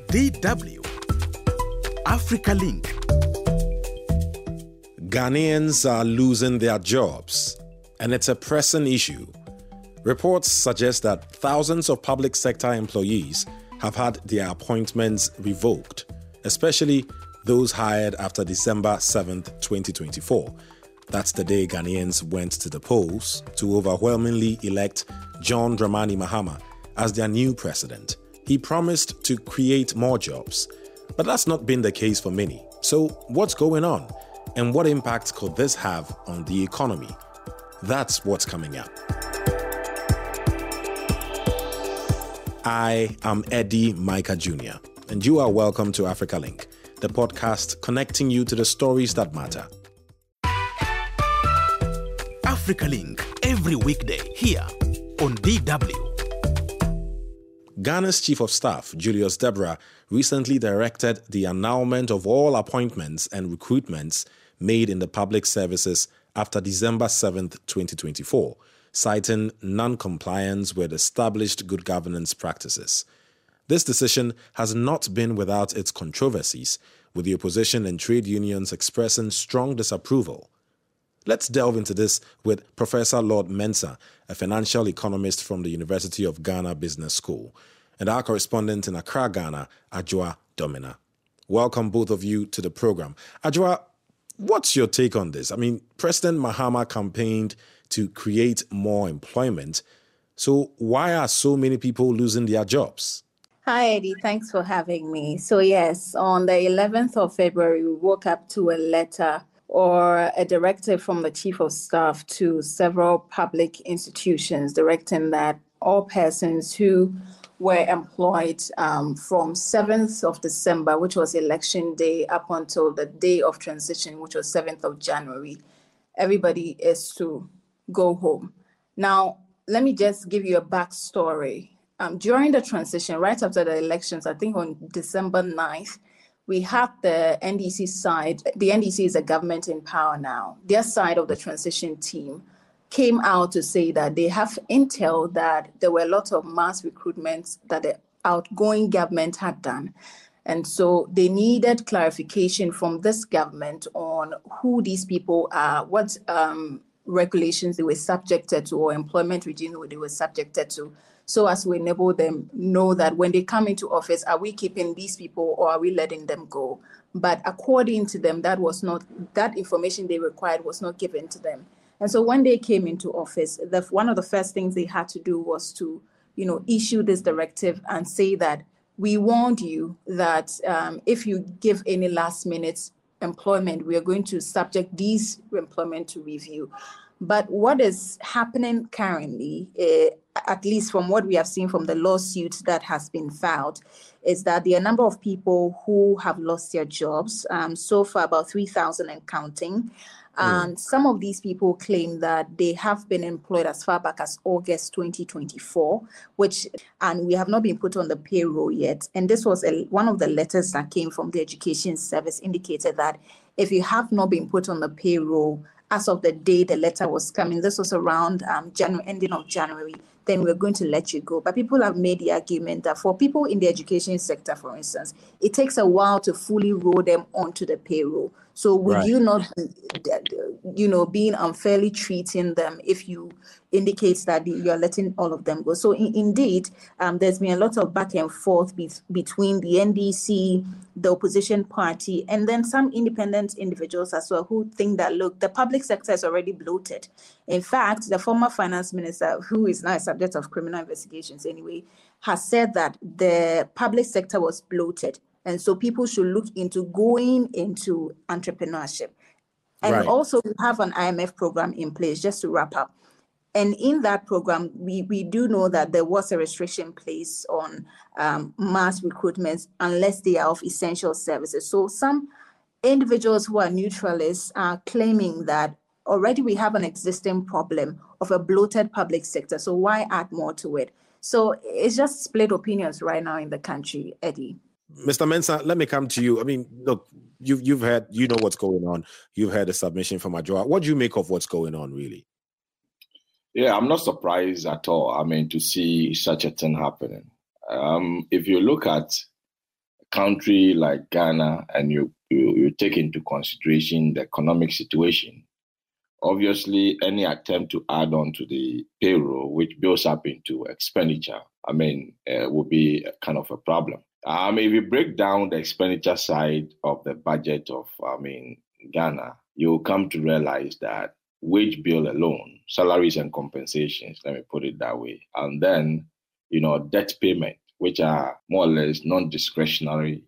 DW Africa Link. Ghanaians are losing their jobs, and it's a pressing issue. Reports suggest that thousands of public sector employees have had their appointments revoked, especially those hired after December 7th, 2024. That's the day Ghanaians went to the polls to overwhelmingly elect John Dramani Mahama as their new president. He promised to create more jobs, but that's not been the case for many. So what's going on? And what impact could this have on the economy? That's what's coming up. I am Eddie Micah Jr., and you are welcome to Africa Link, the podcast connecting you to the stories that matter. Africa Link, every weekday here on DW. Ghana's Chief of Staff, Julius Deborah, recently directed the annulment of all appointments and recruitments made in the public services after December 7th, 2024, citing non-compliance with established good governance practices. This decision has not been without its controversies, with the opposition and trade unions expressing strong disapproval. Let's delve into this with Professor Lord Mensah, a financial economist from the University of Ghana Business School, and our correspondent in Accra, Ghana, Adjoa Domina. Welcome both of you to the program. Adjoa, what's your take on this? I mean, President Mahama campaigned to create more employment. So why are so many people losing their jobs? Hi, Eddie. Thanks for having me. So yes, on the 11th of February, we woke up to a letter or a directive from the Chief of Staff to several public institutions directing that all persons who were employed from 7th of December, which was election day, up until the day of transition, which was 7th of January, everybody is to go home. Now, let me just give you a backstory. During the transition, right after the elections, I think on December 9th, we had the NDC side. The NDC is a government in power now. Their side of the transition team came out to say that they have intel that there were a lot of mass recruitments that the outgoing government had done. And so they needed clarification from this government on who these people are, what regulations they were subjected to or employment regime they were subjected to, so as to enable them know that when they come into office, are we keeping these people or are we letting them go? But according to them, that information they required was not given to them. And so when they came into office, one of the first things they had to do was to, issue this directive and say that we warned you that if you give any last minute employment, we are going to subject these employment to review. But what is happening currently, at least from what we have seen from the lawsuit that has been filed, is that there are a number of people who have lost their jobs, so far about 3,000 and counting. And some of these people claim that they have been employed as far back as August 2024, and we have not been put on the payroll yet. And this was one of the letters that came from the Education Service indicated that if you have not been put on the payroll as of the day the letter was coming, this was around ending of January, then we're going to let you go. But people have made the argument that for people in the education sector, for instance, it takes a while to fully roll them onto the payroll. So would you not, being unfairly treating them if you indicate that you're letting all of them go? So indeed, there's been a lot of back and forth between the NDC, the opposition party, and then some independent individuals as well who think that, look, the public sector is already bloated. In fact, the former finance minister, who is now a subject of criminal investigations anyway, has said that the public sector was bloated. And so people should look into going into entrepreneurship. And also we have an IMF program in place, just to wrap up. And in that program, we do know that there was a restriction placed on mass recruitments unless they are of essential services. So some individuals who are neutralists are claiming that already we have an existing problem of a bloated public sector. So why add more to it? So it's just split opinions right now in the country, Eddie. Mr. Mensah, let me come to you. I mean, look, you've heard, what's going on. You've heard a submission from Adjoa. What do you make of what's going on, really? Yeah, I'm not surprised at all. I mean, to see such a thing happening. If you look at country like Ghana and you take into consideration the economic situation, obviously any attempt to add on to the payroll, which builds up into expenditure, will be a kind of a problem. If you break down the expenditure side of the budget of, Ghana, you'll come to realize that wage bill alone, salaries and compensations, let me put it that way, and then, debt payment, which are more or less non-discretionary,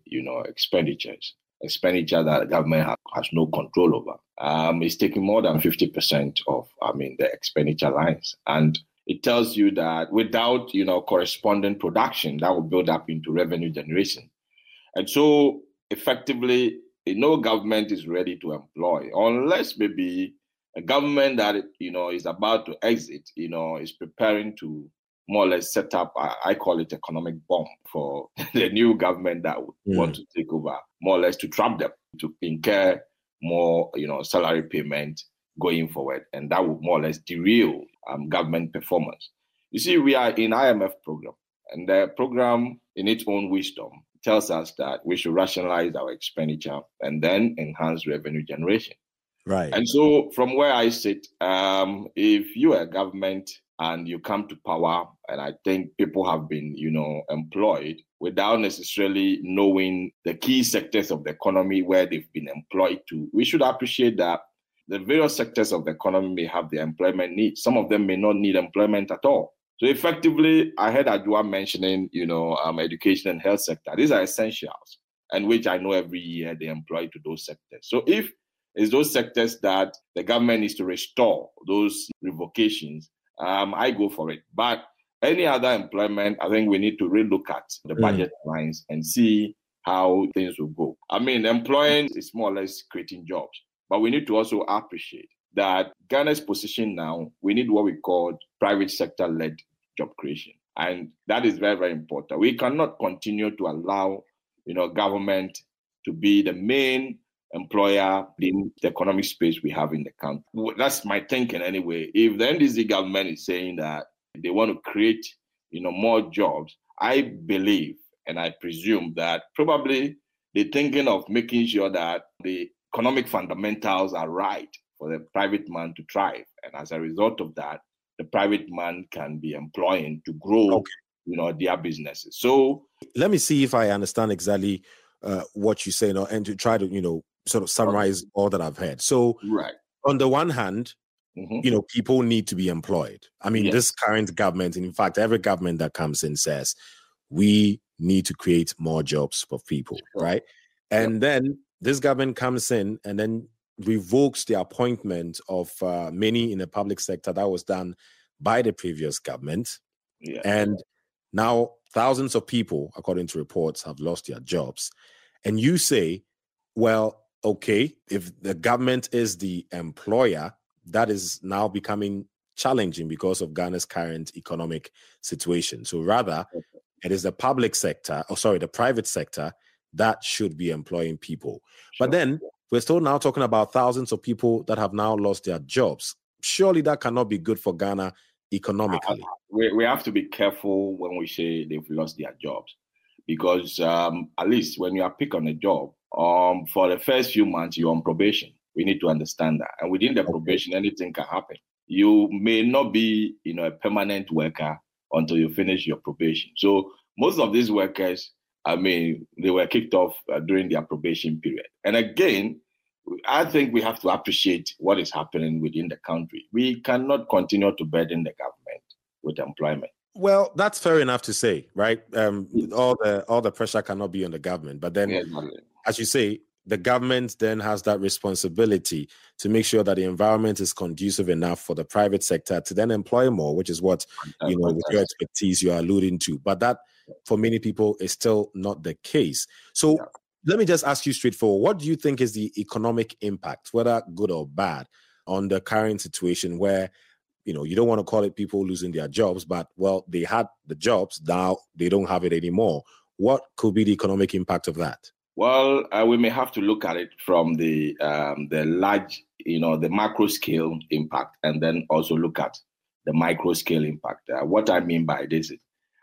expenditure that the government has no control over. It's taking more than 50% of, the expenditure lines. And it tells you that without, corresponding production, that will build up into revenue generation. And so effectively, no government is ready to employ, unless maybe a government that, is about to exit, is preparing to more or less set up, I call it economic bomb for the new government that would want to take over, more or less to trap them, to incur more, salary payment going forward. And that would more or less derail government performance. You see, we are in IMF program, and the program in its own wisdom tells us that we should rationalize our expenditure and then enhance revenue generation. Right. And so from where I sit, if you are a government and you come to power, and I think people have been, employed without necessarily knowing the key sectors of the economy where they've been employed to, we should appreciate that the various sectors of the economy may have their employment needs. Some of them may not need employment at all. So effectively, I heard Adwoa mentioning, education and health sector. These are essentials, and which I know every year they employ to those sectors. So if it's those sectors that the government needs to restore those revocations, I go for it. But any other employment, I think we need to relook at the budget lines and see how things will go. Employing is more or less creating jobs, but we need to also appreciate that Ghana's position now, we need what we call private sector-led job creation. And that is very, very important. We cannot continue to allow, government to be the main employer in the economic space we have in the country. That's my thinking anyway. If the NDC government is saying that they want to create, more jobs, I believe and I presume that probably they're thinking of making sure that the economic fundamentals are right for the private man to thrive. And as a result of that, the private man can be employing to grow, their businesses. So let me see if I understand exactly what you say, and to try to, sort of summarize all that I've heard. So right. On the one hand, people need to be employed. Yes. This current government, and in fact, every government that comes in says, we need to create more jobs for people, right? And then this government comes in and then revokes the appointment of many in the public sector that was done by the previous government. Yeah. And now thousands of people, according to reports, have lost their jobs. And you say, well, okay, if the government is the employer, that is now becoming challenging because of Ghana's current economic situation. So rather, it is the private sector that should be employing people. Sure. But then we're still now talking about thousands of people that have now lost their jobs. Surely that cannot be good for Ghana economically. We have to be careful when we say they've lost their jobs, because at least when you are picked on a job, for the first few months, you're on probation. We need to understand that. And within the probation, anything can happen. You may not be, a permanent worker until you finish your probation. So most of these workers, they were kicked off during their probation period. And again, I think we have to appreciate what is happening within the country. We cannot continue to burden the government with employment. Well, that's fair enough to say, right? All the pressure cannot be on the government. But then, as you say, the government then has that responsibility to make sure that the environment is conducive enough for the private sector to then employ more, which is what, with your expertise you are alluding to. But that, for many people, is still not the case. So let me just ask you straightforward, what do you think is the economic impact, whether good or bad, on the current situation where, you don't want to call it people losing their jobs, but, well, they had the jobs, now they don't have it anymore. What could be the economic impact of that? Well, we may have to look at it from the large, the macro scale impact, and then also look at the micro scale impact. What I mean by this is,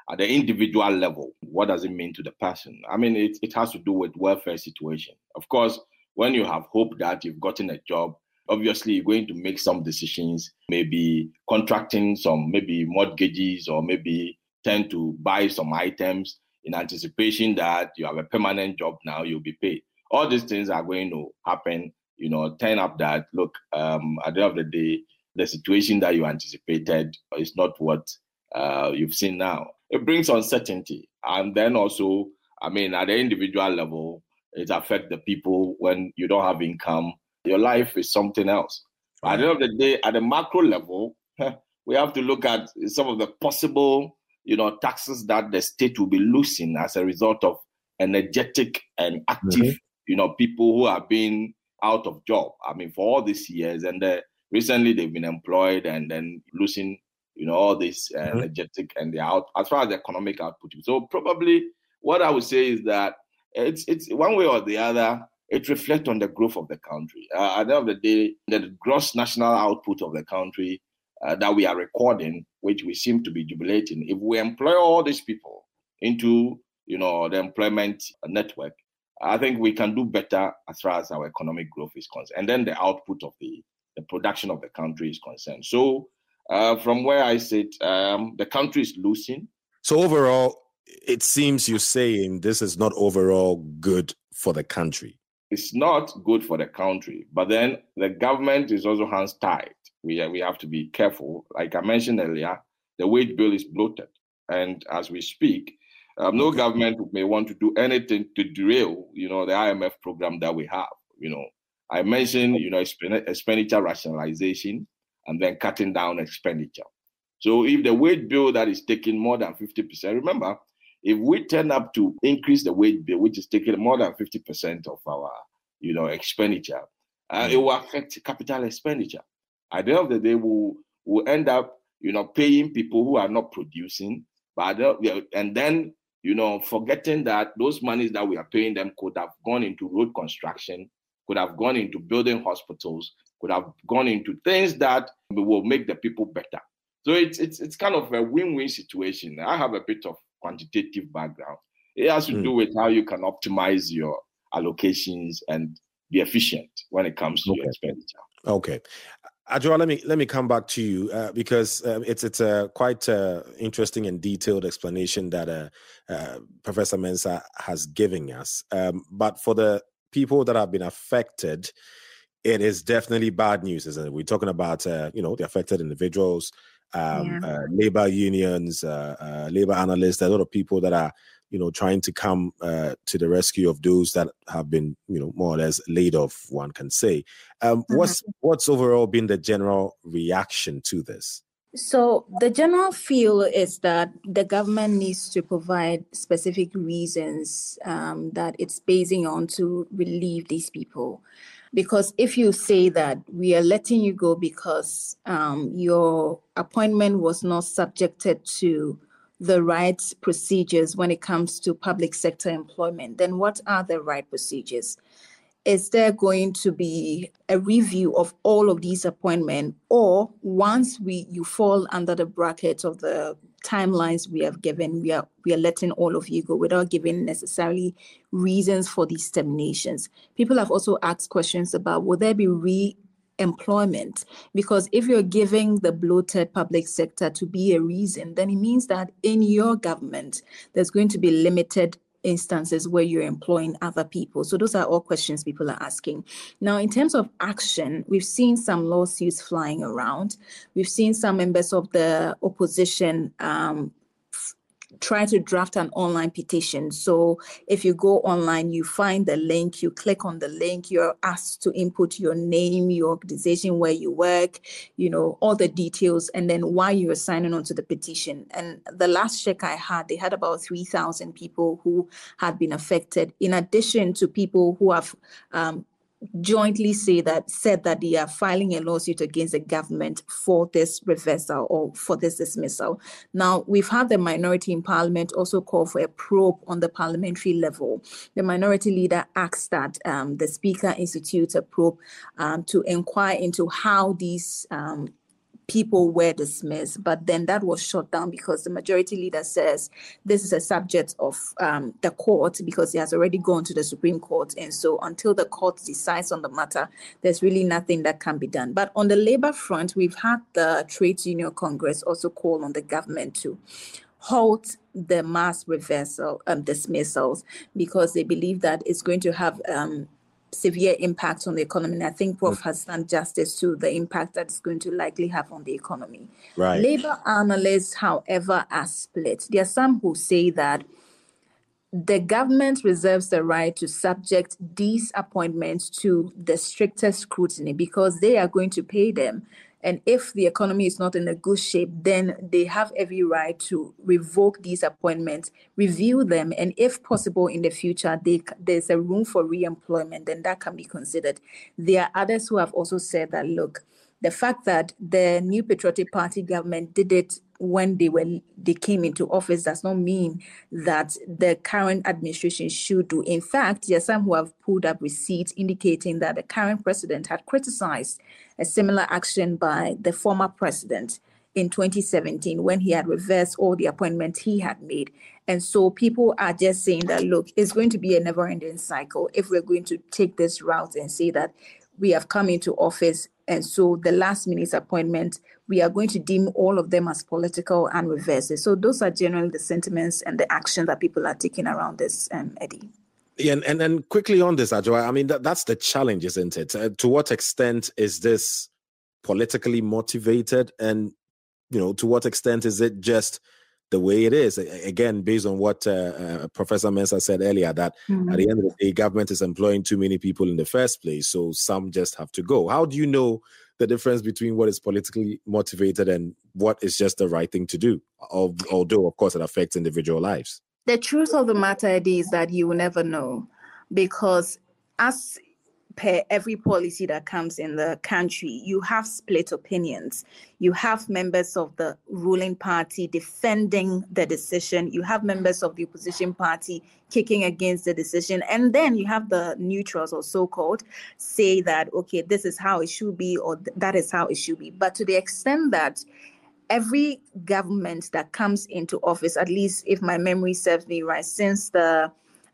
at the individual level, what does it mean to the person? I mean, it has to do with welfare situation. Of course, when you have hope that you've gotten a job, obviously you're going to make some decisions, maybe contracting some, maybe mortgages, or maybe tend to buy some items in anticipation that you have a permanent job now, you'll be paid. All these things are going to happen, turn up that, look, at the end of the day, the situation that you anticipated is not what you've seen now. It brings uncertainty. And then also, I mean, at the individual level, it affects the people when you don't have income. Your life is something else. Right. At the end of the day, at the macro level, we have to look at some of the possible, taxes that the state will be losing as a result of energetic and active, people who have been out of job. I mean, for all these years, and recently they've been employed and then losing, all this energetic, and they're out as far as the economic output. So probably what I would say is that it's one way or the other, it reflects on the growth of the country. At the end of the day, the gross national output of the country that we are recording, which we seem to be jubilating, if we employ all these people into, the employment network, I think we can do better as far as our economic growth is concerned. And then the output of the production of the country is concerned. So from where I sit, the country is losing. So overall, it seems you're saying this is not overall good for the country. It's not good for the country, but then the government is also hands tied. We have to be careful. Like I mentioned earlier, the wage bill is bloated. And as we speak, no government may want to do anything to derail, the IMF program that we have. I mentioned, expenditure rationalization and then cutting down expenditure. So if the wage bill that is taking more than 50%, remember, if we turn up to increase the wage bill, which is taking more than 50% of our, expenditure, it will affect capital expenditure. At the end of the day, we'll end up, paying people who are not producing, and then, forgetting that those monies that we are paying them could have gone into road construction, could have gone into building hospitals, could have gone into things that will make the people better. So it's kind of a win-win situation. I have a bit of quantitative background. It has to do with how you can optimize your allocations and be efficient when it comes to your expenditure. Okay. Adjoa, let me come back to you because it's a quite interesting and detailed explanation that Professor Mensah has given us. But for the people that have been affected, it is definitely bad news, isn't it? We're talking about the affected individuals, labor unions, labor analysts, a lot of people that are trying to come to the rescue of those that have been more or less laid off, one can say. What's overall been the general reaction to this? So the general feel is that the government needs to provide specific reasons that it's basing on to relieve these people. Because if you say that we are letting you go because your appointment was not subjected to the right procedures when it comes to public sector employment, then what are the right procedures? Is there going to be a review of all of these appointments, or once you fall under the bracket of the timelines we have given, we are letting all of you go without giving necessarily reasons for these terminations? People have also asked questions about, will there be re-employment? Because if you're giving the bloated public sector to be a reason, then it means that in your government, there's going to be limited instances where you're employing other people. So those are all questions people are asking. Now, in terms of action, we've seen some lawsuits flying around. We've seen some members of the opposition try to draft an online petition. So if you go online, you find the link, you click on the link, you're asked to input your name, your organization, where you work, all the details, and then why you're signing on to the petition. And the last check I had, they had about 3,000 people who had been affected, in addition to people who have jointly said that they are filing a lawsuit against the government for this reversal or for this dismissal. Now, we've had the minority in parliament also call for a probe on the parliamentary level. The minority leader asked that the speaker institute a probe to inquire into how these people were dismissed, but then that was shut down because the majority leader says this is a subject of the court because it has already gone to the Supreme Court. And so until the court decides on the matter, there's really nothing that can be done. But on the labor front, we've had the Trades Union Congress also call on the government to halt the mass reversal dismissals because they believe that it's going to have severe impact on the economy. And I think Prof has done justice to the impact that it's going to likely have on the economy. Right. Labor analysts, however, are split. There are some who say that the government reserves the right to subject these appointments to the strictest scrutiny because they are going to pay them. And if the economy is not in a good shape, then they have every right to revoke these appointments, review them, and if possible in the future, there's a room for re-employment, then that can be considered. There are others who have also said that, look, the fact that the New Patriotic Party government did it when they came into office does not mean that the current administration should do. In fact, there are some who have pulled up receipts indicating that the current president had criticized a similar action by the former president in 2017 when he had reversed all the appointments he had made. And so people are just saying that, look, it's going to be a never-ending cycle if we're going to take this route and say that we have come into office, and so the last minute's appointment, we are going to deem all of them as political and reverse it. So those are generally the sentiments and the action that people are taking around this, Eddie. Yeah, and quickly on this, Adjoa, I mean, that's the challenge, isn't it? To what extent is this politically motivated? And, to what extent is it just the way it is? Again, based on what Professor Mensah said earlier, that at the end of the day, government is employing too many people in the first place, so some just have to go. How do you know the difference between what is politically motivated and what is just the right thing to do? Although, of course, it affects individual lives. The truth of the matter, Eddie, is that you will never know, because as per every policy that comes in the country, you have split opinions. You have members of the ruling party defending the decision. You have members of the opposition party kicking against the decision. And then you have the neutrals, or so-called, say that, okay, this is how it should be, or that is how it should be. But to the extent that every government that comes into office, at least if my memory serves me right, since the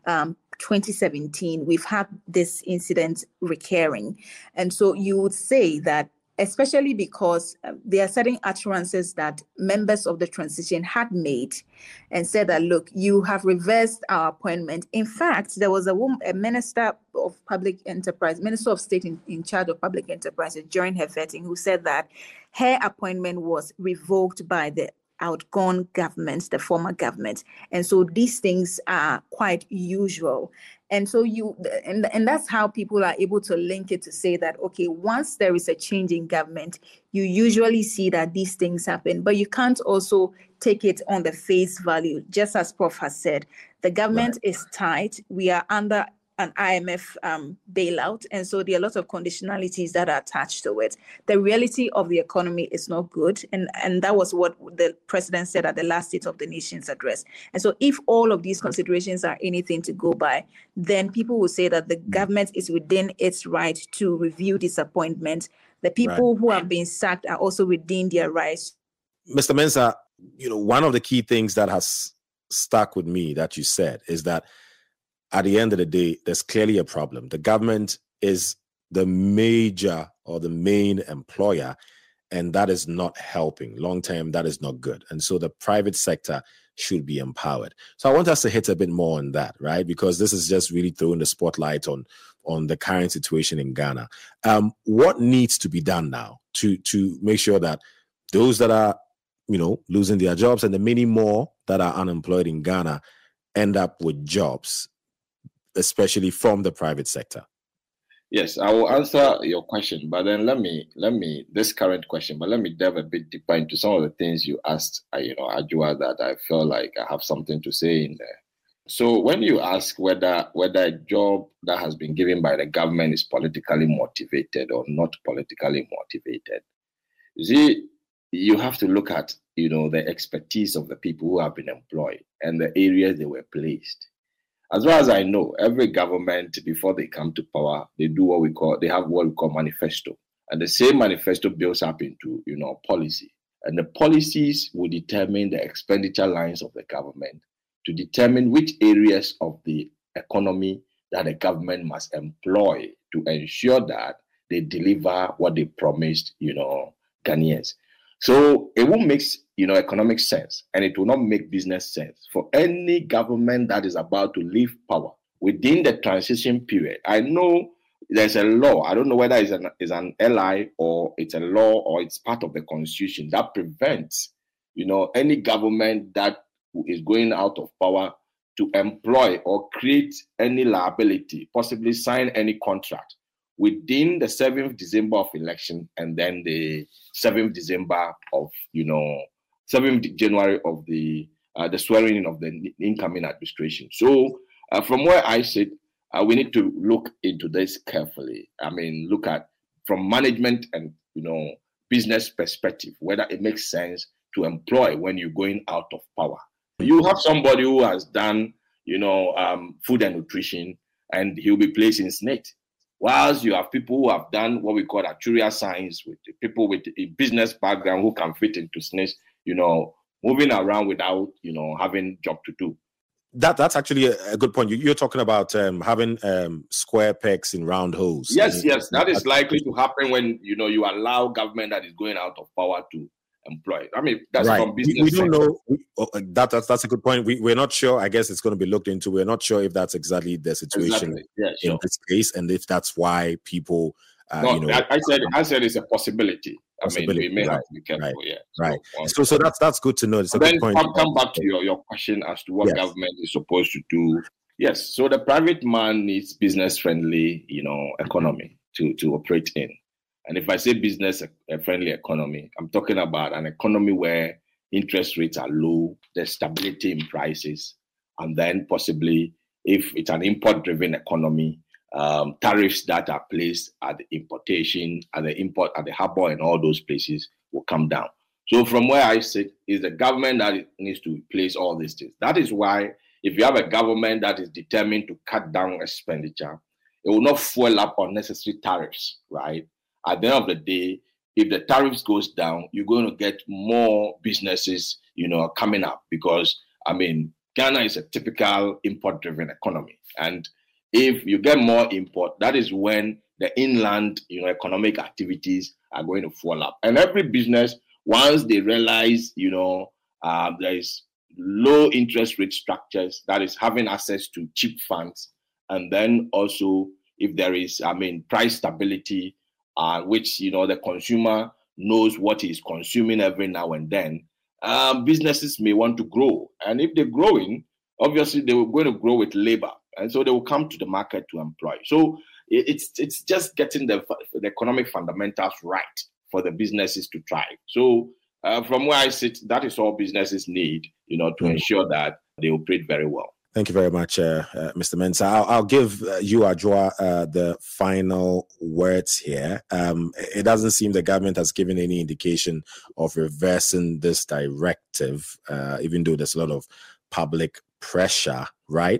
2017, we've had this incident recurring. And so you would say that, especially because there are certain utterances that members of the transition had made and said that, look, you have reversed our appointment. In fact, there was a minister of public enterprise, minister of state in charge of public enterprises during her vetting, who said that her appointment was revoked by the outgone government, the former government. And so these things are quite usual. And so and that's how people are able to link it to say that, okay, once there is a change in government, you usually see that these things happen, but you can't also take it on the face value. Just as Prof has said, the government is tight. We are under an IMF bailout. And so there are a lot of conditionalities that are attached to it. The reality of the economy is not good. And that was what the president said at the last State of the Nation's address. And so if all of these considerations are anything to go by, then people will say that the government is within its right to review disappointment. The people who have been sacked are also within their rights. Mr. Mensah, one of the key things that has stuck with me that you said is that at the end of the day, there's clearly a problem. The government is the major or the main employer, and that is not helping. Long term, that is not good. And so the private sector should be empowered. So I want us to hit a bit more on that, right? Because this is just really throwing the spotlight on the current situation in Ghana. What needs to be done now to make sure that those that are, losing their jobs and the many more that are unemployed in Ghana end up with jobs, especially from the private sector? Yes, I will answer your question, but then let me this current question, but let me delve a bit deeper into some of the things you asked, Adjoa, that I feel like I have something to say in there. So when you ask whether a job that has been given by the government is politically motivated or not politically motivated, you see, you have to look at, the expertise of the people who have been employed and the areas they were placed. As far as I know, every government, before they come to power, they have what we call manifesto. And the same manifesto builds up into, policy. And the policies will determine the expenditure lines of the government to determine which areas of the economy that the government must employ to ensure that they deliver what they promised, Ghanaians. So it will make, economic sense, and it will not make business sense for any government that is about to leave power within the transition period. I know there's a law. I don't know whether it's an LI or it's a law or it's part of the constitution that prevents, any government that is going out of power to employ or create any liability, possibly sign any contract within the 7th December of election and then the 7th December of, 7th January of the swearing in of the incoming administration. So from where I sit, we need to look into this carefully. I mean, look at from management and, business perspective, whether it makes sense to employ when you're going out of power. You have somebody who has done, food and nutrition, and he'll be placed in SNIT. Whilst you have people who have done what we call actuarial science, with people with a business background who can fit into SNIT, moving around without, having job to do. That's actually a good point. You're talking about having square pegs in round holes. Yes. That is likely to happen when, you allow government that is going out of power to employ. I mean, that's right. From business. We don't know. That's a good point. We're not sure. I guess it's going to be looked into. We're not sure if that's exactly the situation in this case, and if that's why people. I said it's a possibility. I mean, we may have to be careful. Right. So that's good to know. It's a then good point. Come back to your question as to what government is supposed to do. Yes. So the private man needs business-friendly, economy to operate in. And if I say business-friendly economy, I'm talking about an economy where interest rates are low, there's stability in prices, and then possibly, if it's an import-driven economy, tariffs that are placed at the importation, at the import, at the harbor, and all those places will come down. So from where I sit, is the government that needs to place all these things. That is why if you have a government that is determined to cut down expenditure, it will not fuel up unnecessary tariffs, right? At the end of the day, if the tariffs goes down, you're going to get more businesses, coming up because, Ghana is a typical import-driven economy. And if you get more import, that is when the inland, economic activities are going to fall up. And every business, once they realize, there is low interest rate structures, that is having access to cheap funds, and then also if there is, price stability, which, the consumer knows what he's consuming every now and then, businesses may want to grow. And if they're growing, obviously they were going to grow with labor. And so they will come to the market to employ. So it's just getting the economic fundamentals right for the businesses to thrive. So from where I sit, that is all businesses need, to ensure that they operate very well. Thank you very much, Mr. Mensah. I'll give you, Adwoa, the final words here. It doesn't seem the government has given any indication of reversing this directive, even though there's a lot of public pressure, right?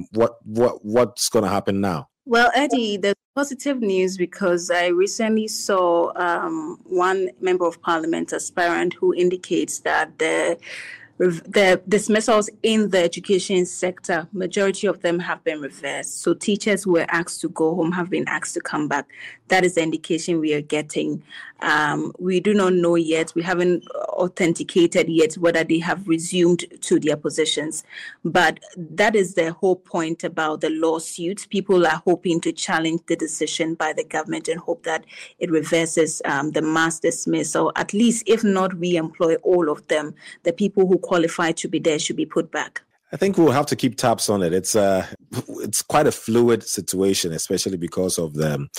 What's going to happen now? Well, Eddie, there's positive news because I recently saw one member of parliament, aspirant, who indicates that the dismissals in the education sector, majority of them have been reversed. So teachers who were asked to go home have been asked to come back. That is the indication we are getting. We do not know yet. We haven't authenticated yet whether they have resumed to their positions. But that is the whole point about the lawsuit. People are hoping to challenge the decision by the government and hope that it reverses the mass dismissal. At least, if not re-employ all of them, the people who qualify to be there should be put back. I think we'll have to keep tabs on it. It's quite a fluid situation, especially because of the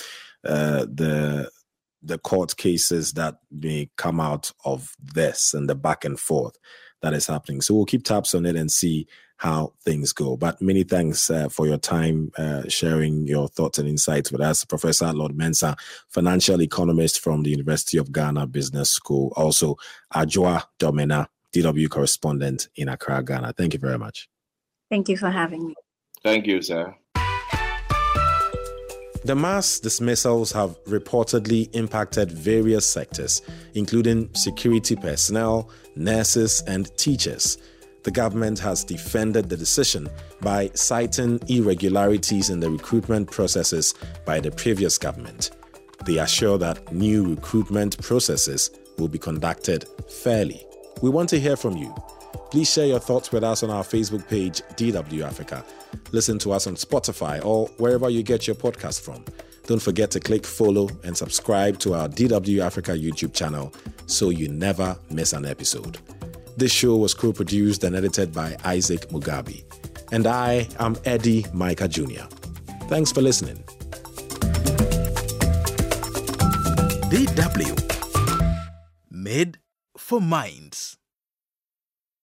court cases that may come out of this and the back and forth that is happening. So we'll keep tabs on it and see how things go. But many thanks for your time sharing your thoughts and insights with us. Professor Lord Mensah, financial economist from the University of Ghana Business School. Also, Adwoa Domina, DW correspondent in Accra, Ghana. Thank you very much. Thank you for having me. Thank you, sir. The mass dismissals have reportedly impacted various sectors, including security personnel, nurses, and teachers. The government has defended the decision by citing irregularities in the recruitment processes by the previous government. They assure that new recruitment processes will be conducted fairly. We want to hear from you. Please share your thoughts with us on our Facebook page, DW Africa. Listen to us on Spotify or wherever you get your podcast from. Don't forget to click follow and subscribe to our DW Africa YouTube channel so you never miss an episode. This show was co-produced and edited by Isaac Mugabe. And I am Eddie Micah Jr. Thanks for listening. DW. Made for Minds.